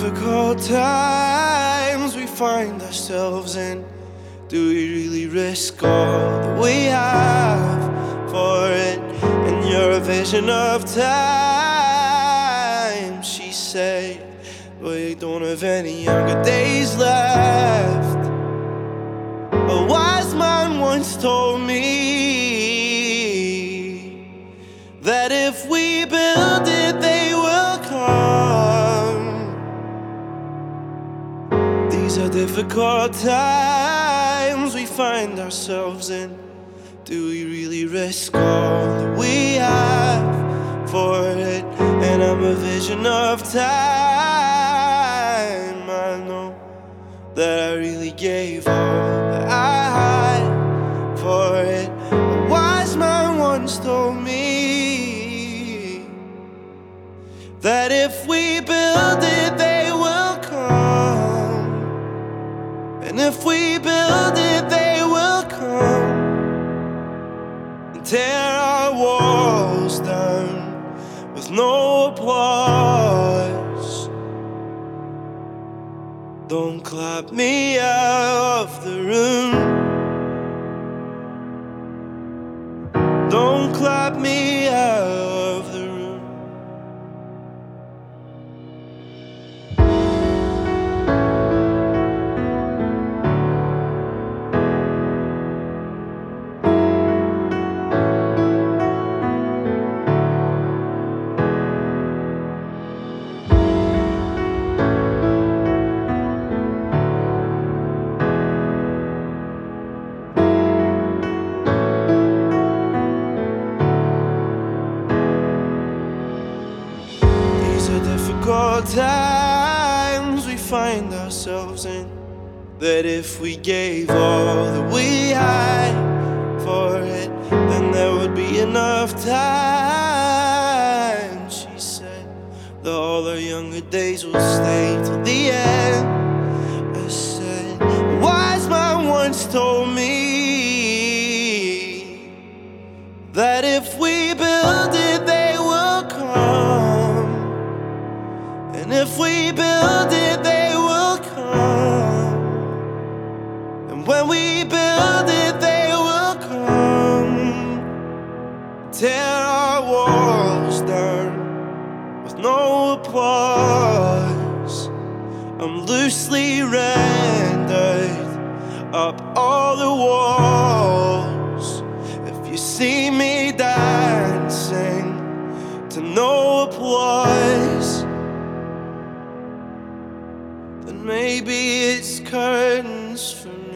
difficult times we find ourselves in, do we really risk all that we have for it? And you're a vision of time, she said, but you don't have any younger days left. A wise man once told me that if we build it, they will come. These are difficult times we find ourselves in. Do we really risk all that we have for it? And I'm a vision of time. I know that I really gave all that I had for it. A wise man once told me that if we build it, they will come. And if we build it, they will come and tear our walls down with no applause. Don't clap me out of the room. Don't clap me out of the room. Difficult times we find ourselves in, that if we gave all that we had for it, then there would be enough time, she said, that all our younger days will stay till the end. I said, a wise man once told me that if we build it, they will come. And if we build it, they will come. And when we build it, they will come. Tear our walls down with no applause. I'm loosely rendered up all the walls. If you see me dancing to no applause, then maybe it's curtains for me.